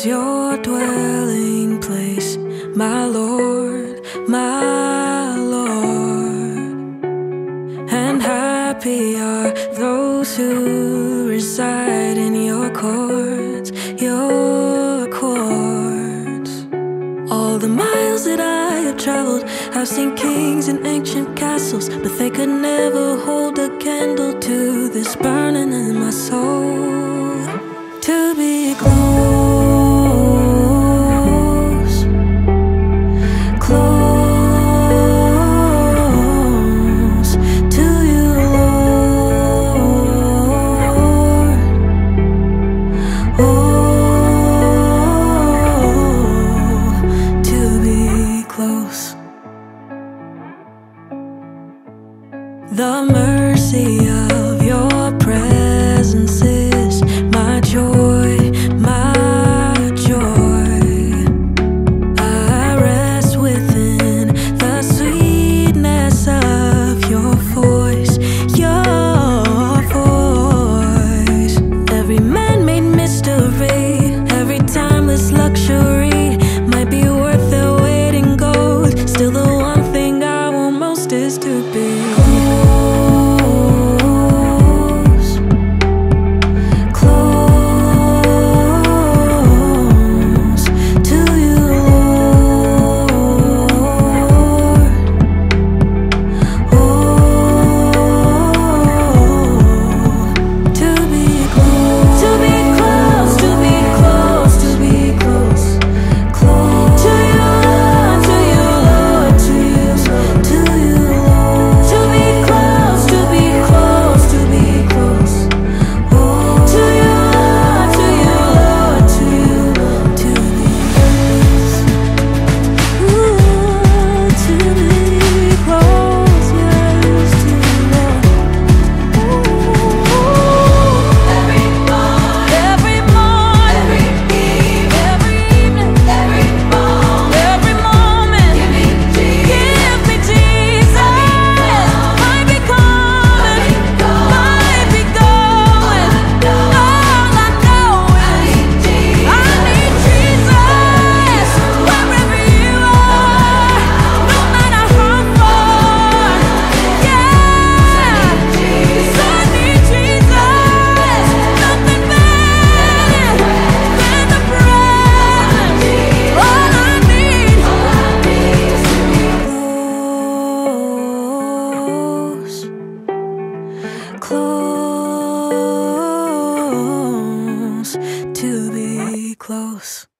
is your dwelling place, my Lord, my Lord. And happy are those who reside in your courts, your courts. All the miles that I have traveled, I've seen kings and ancient castles, but they could never hold a candle to this burning in my soul. To be close, close to you, Lord. Oh, to be close. The mercy of your presence is my joy, my joy. I rest within the sweetness of your voice, your voice. Every man-made mystery, every timeless luxury might be worth their weight in gold. Still the one thing I want most is to be close, to be close.